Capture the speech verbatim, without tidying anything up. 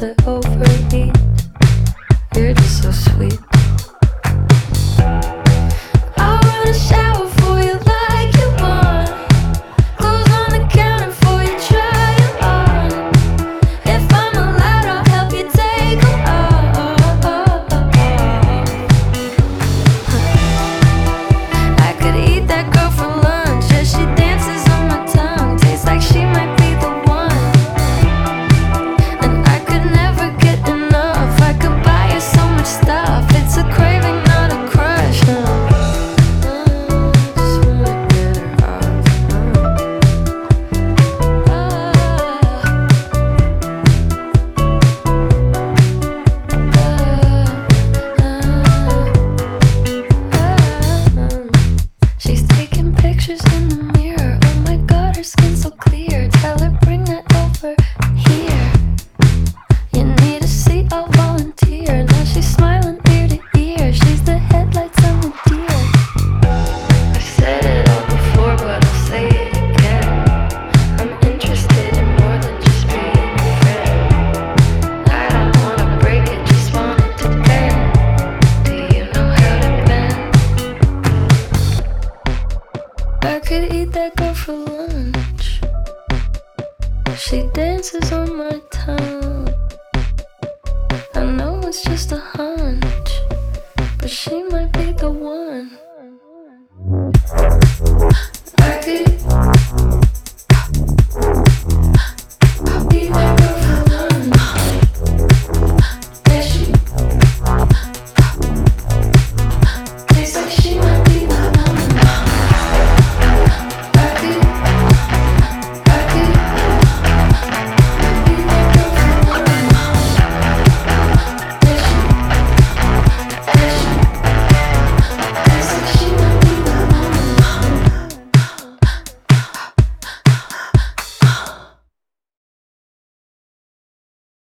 to overeat. You're just so sweet. I wanna shower for you like you want. Clothes on the counter for you, try it on. If I'm allowed, I'll help you take them off. I could eat that girl for lunch. Yeah, she dances on my tongue. Tastes like she might be the one. And I could never get enough. I could buy her so much stuff. It's a craving, not a crush. Uh, uh, just wanna get her off. Uh, uh, uh, uh, uh. She's taking pictures in the mirror. Oh my god, her skin's so clear. Tell her bring that over here. You need a seat, I'll volunteer. Now she's smiling ear to ear. She's the headlights on the deer. I've said it all before, but I'll say it again. I'm interested in more than just being your friend. I don't wanna break it, just want it to bend. Do you know how to bend? I could eat that girl for lunch. She dances on my tongue.